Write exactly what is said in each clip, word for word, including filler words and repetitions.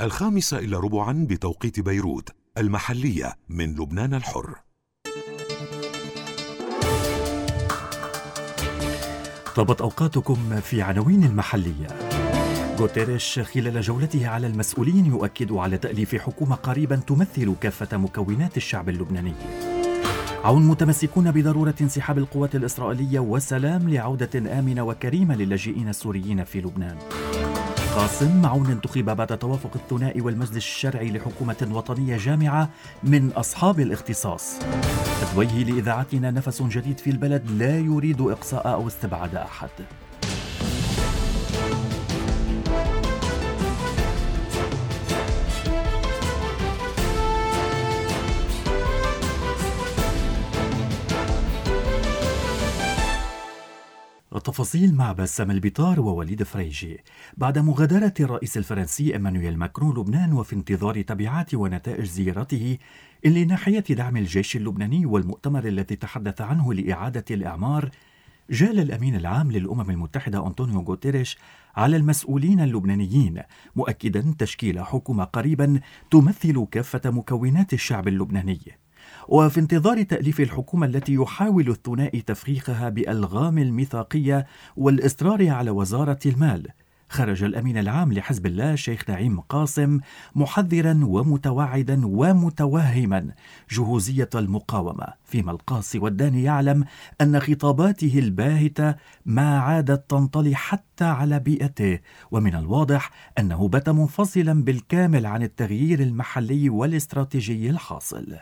الخامسة إلا ربعا بتوقيت بيروت المحلية من لبنان الحر. طابت أوقاتكم في عناوين المحلية. غوتيريش خلال جولته على المسؤولين يؤكد على تأليف حكومة قريبا تمثل كافة مكونات الشعب اللبناني. عون متمسكون بضرورة انسحاب القوات الإسرائيلية وسلام لعودة آمنة وكريمة للاجئين السوريين في لبنان. قاسم عون انتخب بعد توافق الثنائي والمجلس الشرعي لحكومة وطنية جامعة من أصحاب الاختصاص. أدويه لإذاعتنا نفس جديد في البلد لا يريد إقصاء أو استبعاد أحد. التفاصيل مع بسام البطار ووليد فريجي. بعد مغادرة الرئيس الفرنسي إيمانويل ماكرون لبنان وفي انتظار تبعات ونتائج زيارته اللي ناحية دعم الجيش اللبناني والمؤتمر الذي تحدث عنه لإعادة الإعمار، جال الأمين العام للأمم المتحدة أنطونيو غوتيريش على المسؤولين اللبنانيين مؤكدا تشكيل حكومة قريبا تمثل كافة مكونات الشعب اللبناني. وفي انتظار تأليف الحكومة التي يحاول الثنائي تفخيخها بألغام الميثاقية والإصرار على وزارة المال، خرج الأمين العام لحزب الله الشيخ نعيم قاسم محذرا ومتوعدا ومتوهما جهوزية المقاومة، فيما القاصي والداني يعلم أن خطاباته الباهتة ما عادت تنطلي حتى على بيئته، ومن الواضح أنه بات منفصلا بالكامل عن التغيير المحلي والاستراتيجي الحاصل.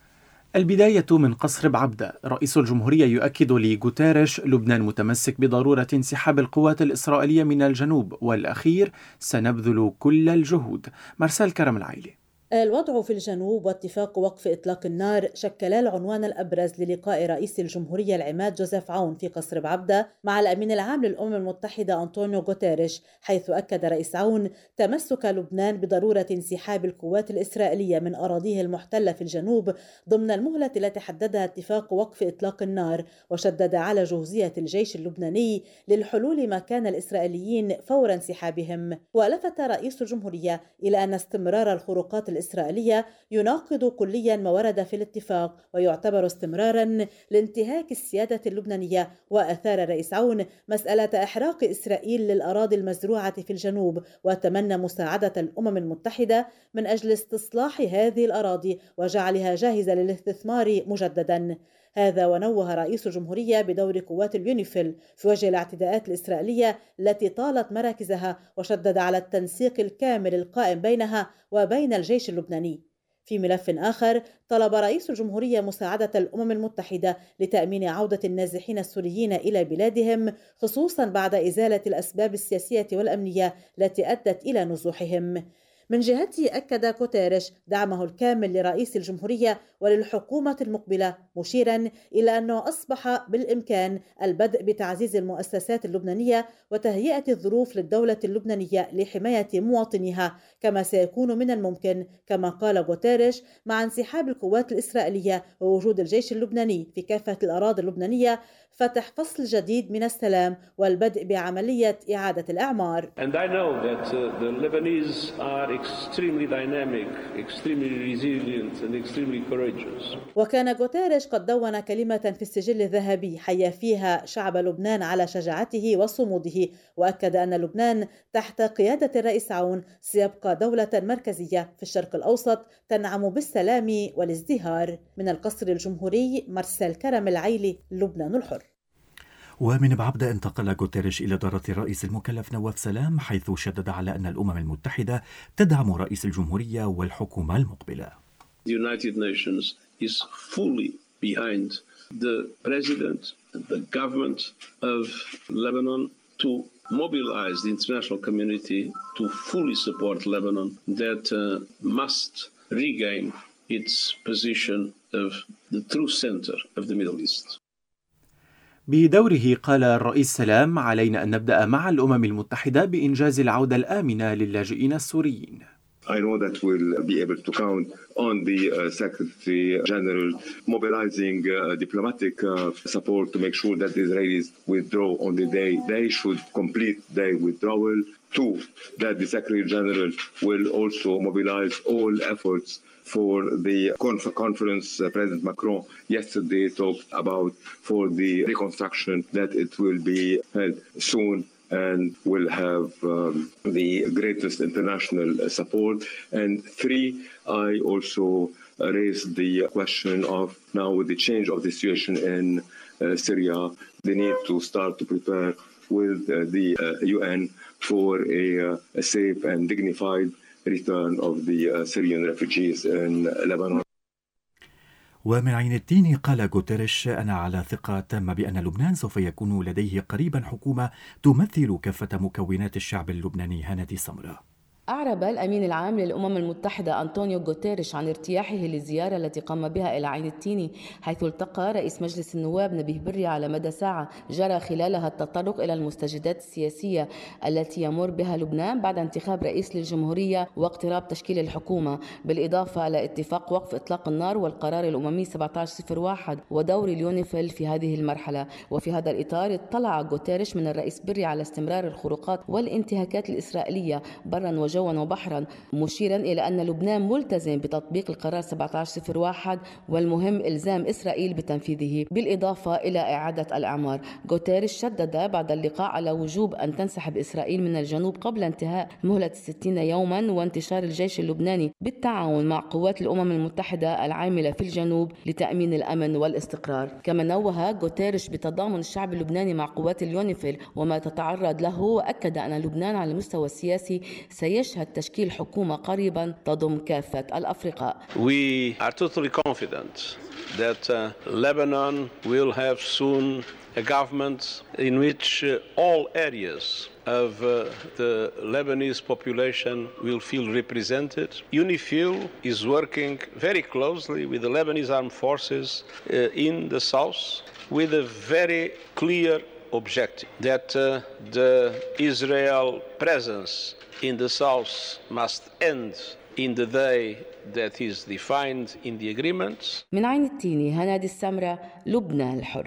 البداية من قصر بعبدة. رئيس الجمهورية يؤكد لغوتيريش لبنان متمسك بضرورة انسحاب القوات الإسرائيلية من الجنوب، والأخير سنبذل كل الجهود. مرسال كرم العيلي. الوضع في الجنوب واتفاق وقف إطلاق النار شكلا العنوان الأبرز للقاء رئيس الجمهورية العماد جوزيف عون في قصر بعبدة مع الأمين العام للأمم المتحدة أنطونيو غوتيريش، حيث أكد رئيس عون تمسك لبنان بضرورة انسحاب القوات الإسرائيلية من أراضيه المحتلة في الجنوب ضمن المهلة التي حددها اتفاق وقف إطلاق النار، وشدد على جهوزية الجيش اللبناني للحلول مكان الإسرائيليين فور انسحابهم. ولفت رئيس الجمهورية إلى أن استمرار الخروقات الإسرائيلية يناقض كليا ما ورد في الاتفاق ويعتبر استمرارا لانتهاك السيادة اللبنانية. وأثار رئيس عون مسألة إحراق إسرائيل للأراضي المزروعة في الجنوب، وتمنى مساعدة الأمم المتحدة من أجل استصلاح هذه الأراضي وجعلها جاهزة للاستثمار مجددا. هذا ونوه رئيس الجمهورية بدور قوات اليونيفيل في وجه الاعتداءات الإسرائيلية التي طالت مراكزها، وشدد على التنسيق الكامل القائم بينها وبين الجيش اللبناني. في ملف آخر، طلب رئيس الجمهورية مساعدة الأمم المتحدة لتأمين عودة النازحين السوريين إلى بلادهم، خصوصا بعد إزالة الأسباب السياسية والأمنية التي أدت إلى نزوحهم. من جهته أكد غوتيريش دعمه الكامل لرئيس الجمهورية وللحكومة المقبلة، مشيرا إلى أنه أصبح بالإمكان البدء بتعزيز المؤسسات اللبنانية وتهيئة الظروف للدولة اللبنانية لحماية مواطنيها، كما سيكون من الممكن كما قال غوتيريش مع انسحاب القوات الإسرائيلية ووجود الجيش اللبناني في كافة الأراضي اللبنانية فتح فصل جديد من السلام والبدء بعملية إعادة الإعمار. And I know that uh, the Lebanese are extremely dynamic, extremely resilient and extremely courageous. وكان غوتيريش قد دون كلمة في السجل الذهبي حيا فيها شعب لبنان على شجاعته وصموده، وأكد أن لبنان تحت قيادة الرئيس عون سيبقى دولة مركزية في الشرق الأوسط تنعم بالسلام والازدهار. من القصر الجمهوري، مرسال كرم العيلي، لبنان الحر. ومن بعبدة انتقل غوتيريش إلى دارة الرئيس المكلف نواف سلام، حيث شدد على أن الأمم المتحدة تدعم رئيس الجمهورية والحكومة المقبلة. The United Nations is fully behind the president and the government of Lebanon to mobilize the international community to fully support Lebanon that uh, must regain its position of the true center of the Middle East. بدوره قال الرئيس سلام: علينا أن نبدأ مع الأمم المتحدة بإنجاز العودة الآمنة للاجئين السوريين. I know that we'll be able to count on the uh, Secretary General mobilizing uh, diplomatic uh, support to make sure that the Israelis withdraw on the day they should complete their withdrawal. Two, that the Secretary General will also mobilize all efforts for the conf- conference uh, President Macron yesterday talked about for the reconstruction, that it will be held soon and will have um, the greatest international support. And three, I also raised the question of now with the change of the situation in uh, Syria, the need to start to prepare with uh, the uh, U N for a, uh, a safe and dignified return of the uh, Syrian refugees in Lebanon. ومن عين التين قال غوتيريش: أنا على ثقة تامة بأن لبنان سوف يكون لديه قريبا حكومة تمثل كافة مكونات الشعب اللبناني. هانة سمرة. أعرب الأمين العام للأمم المتحدة أنطونيو غوتيريش عن ارتياحه للزيارة التي قام بها إلى عين التيني، حيث التقى رئيس مجلس النواب نبيه بري على مدى ساعة جرى خلالها التطرق إلى المستجدات السياسية التي يمر بها لبنان بعد انتخاب رئيس للجمهورية واقتراب تشكيل الحكومة، بالإضافة إلى اتفاق وقف إطلاق النار والقرار الأممي سبعة عشر صفر واحد ودور اليونيفيل في هذه المرحلة. وفي هذا الإطار اطلع غوتيريش من الرئيس بري على استمرار الخروقات والانتهاكات الإسرائيلية برا وجوا وبحرا، مشيرا إلى أن لبنان ملتزم بتطبيق القرار سبعة عشر صفر واحد والمهم إلزام إسرائيل بتنفيذه، بالإضافة إلى إعادة الأعمار. غوتيريش شدد بعد اللقاء على وجوب أن تنسحب إسرائيل من الجنوب قبل انتهاء مهلة الستين يوما وانتشار الجيش اللبناني بالتعاون مع قوات الأمم المتحدة العاملة في الجنوب لتأمين الأمن والاستقرار. كما نوه غوتيريش بتضامن الشعب اللبناني مع قوات اليونيفيل وما تتعرض له، وأكد أن لبنان على المستوى السياسي سيشهد تشكيل حكومة قريبا تضم كافة الأفرقاء. We are totally confident that uh, Lebanon will have soon a government in which uh, all areas of uh, the Lebanese population will feel represented. UNIFIL is working very closely with the Lebanese armed forces uh, in the south with a very clear objective that uh, the Israel presence in the south must end in the day that is defined in the agreements. من عين التيني، هنادي السمرة، لبنان الحر.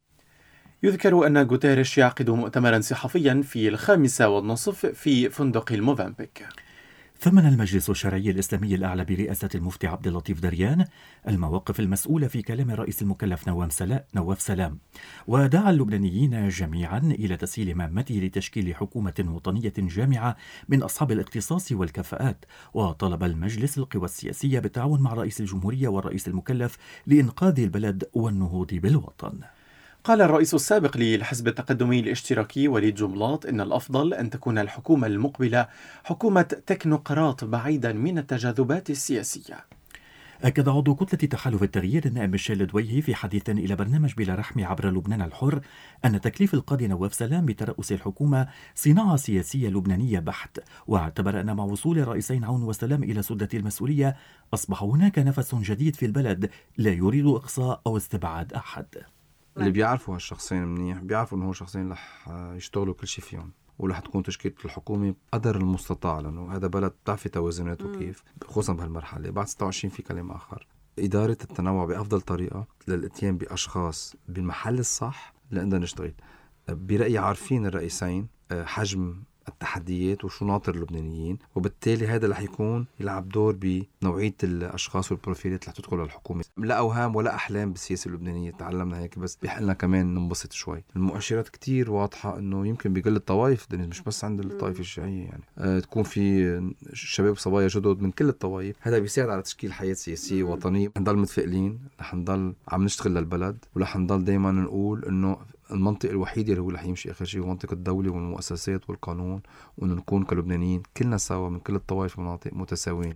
يذكر أن غوتيريش يعقد مؤتمرا صحفيا في الخامسة والنصف في فندق الموفنبيك. ثمن المجلس الشرعي الإسلامي الأعلى برئاسة المفتي عبد اللطيف دريان المواقف المسؤولة في كلام الرئيس المكلف نواف سلام، ودعا اللبنانيين جميعا إلى تسهيل مهمته لتشكيل حكومة وطنية جامعة من أصحاب الاختصاص والكفاءات، وطلب المجلس القوى السياسية بالتعاون مع رئيس الجمهورية والرئيس المكلف لإنقاذ البلد والنهوض بالوطن. قال الرئيس السابق للحزب التقدمي الاشتراكي وليد جملاط إن الأفضل أن تكون الحكومة المقبلة حكومة تكنوقراط بعيدا من التجاذبات السياسية. أكد عضو كتلة تحالف التغيير النائب ميشيل دويهي في حديث إلى برنامج بلا رحم عبر لبنان الحر أن تكليف القاضي نواف سلام بترأس الحكومة صناعة سياسية لبنانية بحت، واعتبر أن مع وصول الرئيسين عون وسلام إلى سدة المسؤولية أصبح هناك نفس جديد في البلد لا يريد إقصاء أو استبعاد أحد. اللي بيعرفوا هالشخصين منيح بيعرفوا إنه هو شخصين رح يشتغلوا كل شيء فيهم، ورح تكون تشكيلة الحكومة قدر المستطاع، لأنه هذا بلد بتعرفي توازناته كيف، خصوصا بهالمرحلة بعد ستة وعشرين في كلام آخر. إدارة التنوع بأفضل طريقة للإتيان بأشخاص بالمحل الصح لأننا نشتغل. برأيي عارفين الرئيسين حجم التحديات وشو ناطر اللبنانيين، وبالتالي هذا رح يكون يلعب دور بنوعية الأشخاص والبروفيلات اللي تدخل الحكومة. لا أوهام ولا أحلام بالسياسة اللبنانية، تعلمنا هيك، بس بيحقلنا كمان ننبسط شوي. المؤشرات كتير واضحة إنه يمكن بقل الطوائف، مش بس عند الطائفة الشيعية يعني أه تكون في شباب صبايا جدد من كل الطوائف. هذا بيساعد على تشكيل حياة سياسية وطنية. نضل متفائلين، رح نضل عم نشتغل للبلد، ورح نضل دايما نقول إنه المنطق الوحيد اللي هو رح يمشي آخر شيء هو منطق الدولة والمؤسسات والقانون، وإنه نكون كلبنانيين كلنا سوا من كل الطوائف والمناطق متساويين.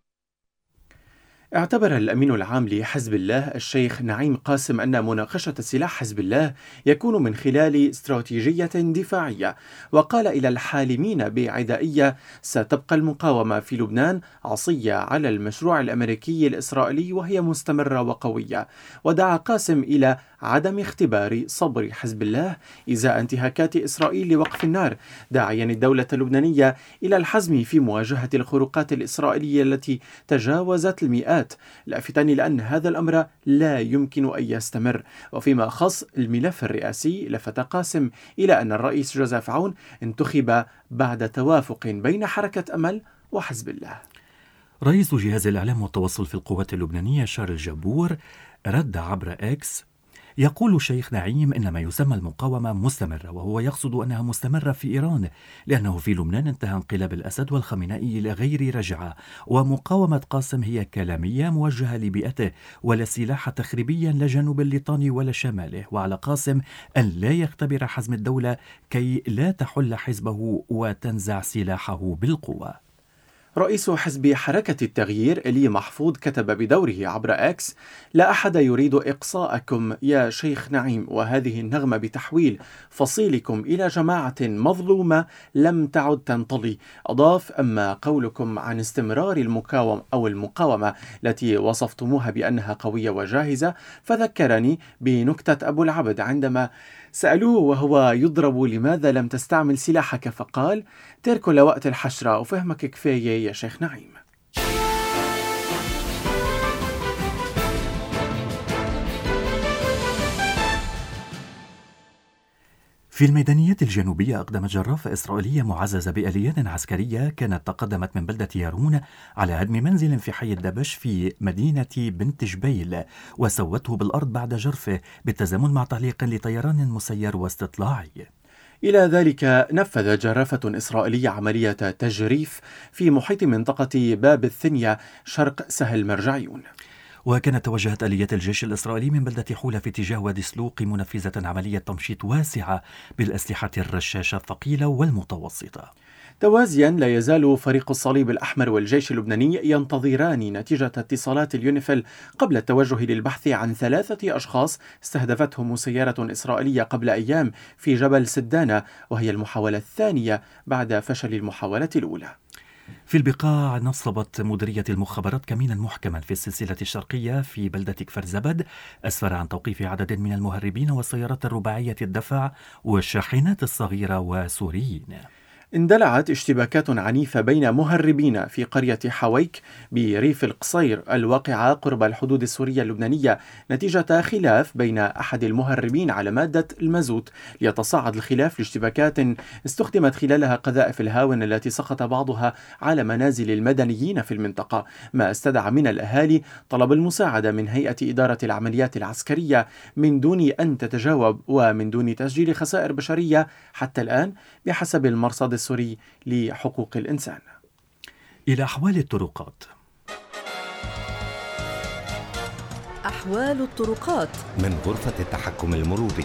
اعتبر الأمين العام لحزب الله الشيخ نعيم قاسم أن مناقشة سلاح حزب الله يكون من خلال استراتيجية دفاعية، وقال إلى الحالمين بعدائية: ستبقى المقاومة في لبنان عصية على المشروع الأمريكي الإسرائيلي وهي مستمرة وقوية. ودعا قاسم إلى عدم اختبار صبر حزب الله إزاء انتهاكات إسرائيل لوقف النار، داعيا الدولة اللبنانية إلى الحزم في مواجهة الخروقات الإسرائيلية التي تجاوزت المئات، لافتا إلى أن هذا الأمر لا يمكن أن يستمر. وفيما خص الملف الرئاسي، لفت قاسم إلى أن الرئيس جوزيف عون انتخب بعد توافق بين حركة أمل وحزب الله. رئيس جهاز الإعلام والتواصل في القوات اللبنانية شارل جابور رد عبر إكس يقول شيخ نعيم إن ما يسمى المقاومة مستمرة، وهو يقصد أنها مستمرة في إيران، لأنه في لبنان انتهى انقلاب الأسد والخامنئي إلى غير رجعة، ومقاومة قاسم هي كلامية موجهة لبيئته، ولا سلاح تخريبيا لا جنوب الليطاني ولا شماله، وعلى قاسم أن لا يختبر حزم الدولة كي لا تحل حزبه وتنزع سلاحه بالقوة. رئيس حزب حركة التغيير إلي محفوظ كتب بدوره عبر إكس: لا أحد يريد إقصاءكم يا شيخ نعيم، وهذه النغمة بتحويل فصيلكم إلى جماعة مظلومة لم تعد تنطلي. أضاف: أما قولكم عن استمرار المقاومة أو المقاومة التي وصفتموها بأنها قوية وجاهزة، فذكرني بنكتة أبو العبد عندما سألوه وهو يضرب: لماذا لم تستعمل سلاحك؟ فقال: تركوا لوقت الحشرة وفهمك كفاية يا شيخ نعيم. في الميدانيات الجنوبية أقدمت جرافة إسرائيلية معززة بآليات عسكرية كانت تقدمت من بلدة يارون على هدم منزل في حي الدبش في مدينة بنت جبيل، وسوته بالأرض بعد جرفه بالتزامن مع تعليق لطيران مسير واستطلاعي. إلى ذلك نفذ جرافة إسرائيلية عملية تجريف في محيط منطقة باب الثنية شرق سهل مرجعيون. وكانت توجهت آليات الجيش الإسرائيلي من بلدة حولة في اتجاه وادي سلوق منفذة عملية تمشيط واسعة بالأسلحة الرشاشة الثقيلة والمتوسطة. توازيا لا يزال فريق الصليب الأحمر والجيش اللبناني ينتظران نتيجة اتصالات اليونيفيل قبل التوجه للبحث عن ثلاثة أشخاص استهدفتهم سيارة إسرائيلية قبل أيام في جبل سدانة، وهي المحاولة الثانية بعد فشل المحاولة الأولى. في البقاع نصبت مديرية المخابرات كمينا محكما في السلسلة الشرقية في بلدة كفر زبد أسفر عن توقيف عدد من المهربين والسيارات الرباعية الدفع والشاحنات الصغيرة وسوريين. اندلعت اشتباكات عنيفة بين مهربين في قرية حويك بريف القصير الواقعة قرب الحدود السورية اللبنانية نتيجة خلاف بين أحد المهربين على مادة المازوت. ليتصاعد الخلاف لاشتباكات استخدمت خلالها قذائف الهاون التي سقط بعضها على منازل المدنيين في المنطقة، ما استدعى من الأهالي طلب المساعدة من هيئة إدارة العمليات العسكرية من دون أن تتجاوب ومن دون تسجيل خسائر بشرية حتى الآن بحسب المرصد السوري لحقوق الإنسان. إلى أحوال الطرقات. أحوال الطرقات من غرفة التحكم المروري.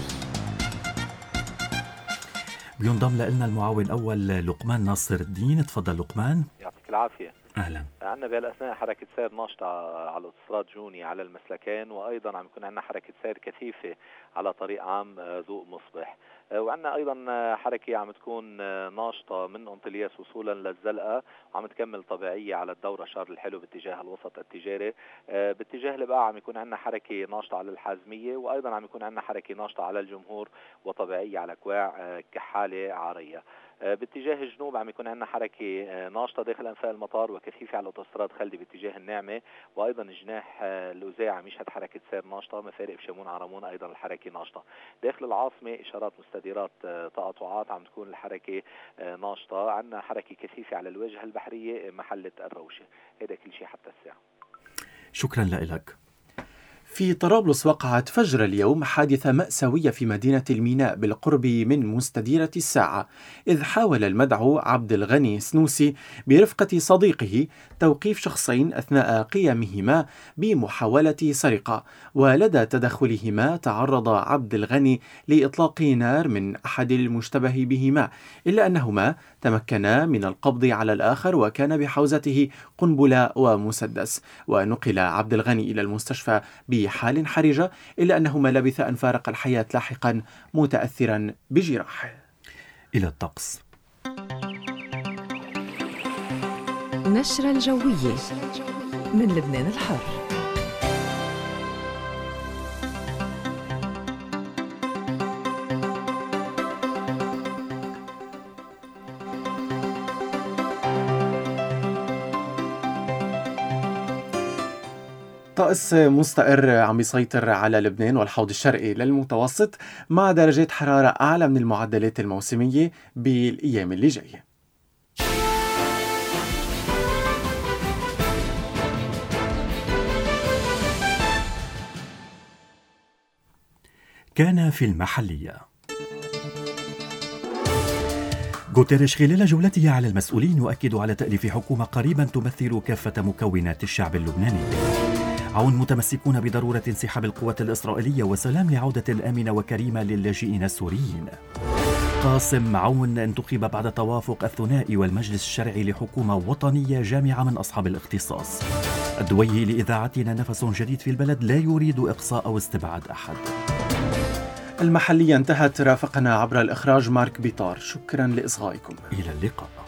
بينضم لنا المعاون أول لقمان ناصر الدين. تفضل لقمان. يعطيك العافية. أهلا. عندنا بهالأثناء حركة سير ناشطة على الاوتوستراد جوني على المسلكين، وأيضا عم يكون عندنا حركة سير كثيفة على طريق عام ذوق مصبح، وعندنا أيضا حركة عم تكون ناشطة من أنطلياس وصولا للزلقة، وعم تكمل طبيعية على الدورة شارل الحلو باتجاه الوسط التجاري. باتجاه البقاع عم يكون عندنا حركة ناشطة على الحازمية، وأيضا عم يكون عندنا حركة ناشطة على الجمهور وطبيعية على كواع كحالة عارية. باتجاه الجنوب عم يكون عندنا حركة ناشطة داخل أنفاق المطار وكثيفة على الأوتوستراد خلدي باتجاه النعمة، وأيضا جناح الأوزاع عم يشهد حركة سير ناشطة. مفارق بشمون عرمون أيضا الحركة ناشطة. داخل العاصمة إشارات مستديرات تقاطعات عم تكون الحركة ناشطة. عندنا حركة كثيفة على الواجهة البحرية محلة الروشة. هذا كل شيء حتى الساعة. شكرا لك. في طرابلس وقعت فجر اليوم حادثة مأساوية في مدينة الميناء بالقرب من مستديرة الساعة، إذ حاول المدعو عبد الغني سنوسي برفقة صديقه توقيف شخصين أثناء قيامهما بمحاولة سرقة، ولدى تدخلهما تعرض عبد الغني لإطلاق نار من أحد المشتبه بهما، إلا أنهما تمكنا من القبض على الآخر وكان بحوزته قنبلة ومسدس، ونقل عبد الغني إلى المستشفى بحال حرجة، إلا أنه ما لبث أن فارق الحياة لاحقا متأثرا بجراحه. إلى الطقس. نشرة الجوية من لبنان الحر. طقس مستقر عم يسيطر على لبنان والحوض الشرقي للمتوسط مع درجات حرارة أعلى من المعدلات الموسمية بالأيام اللي جاية. كان في المحلية. غوتيريش خلال جولته على المسؤولين يؤكد على تأليف حكومة قريبا تمثل كافة مكونات الشعب اللبناني. عون متمسكون بضرورة انسحاب القوات الإسرائيلية وسلام لعودة آمنة وكريمة للاجئين السوريين. قاسم عون انتخب بعد توافق الثنائي والمجلس الشرعي لحكومة وطنية جامعة من أصحاب الاختصاص. الدويهي لإذاعتنا نفس جديد في البلد لا يريد إقصاء أو استبعاد أحد. المحلية انتهت. رافقنا عبر الإخراج مارك بيطار. شكرا لإصغائكم. إلى اللقاء.